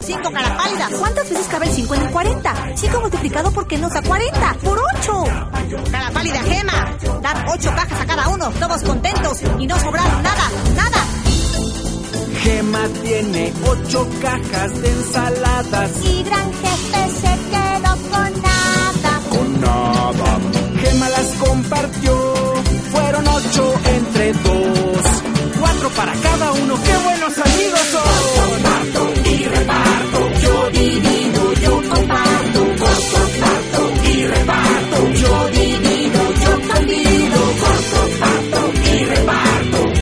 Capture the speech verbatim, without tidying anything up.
cinco, cara pálida. ¿Cuántas veces cabe el cinco en el cuarenta? cinco multiplicado por qué nos da cuarenta. ¡Por ocho! Cara pálida, Gema. Dar ocho cajas a cada uno, todos contentos y no sobraron nada, nada. Gema tiene ocho cajas de ensaladas y Gran Jefe se quedó con nada.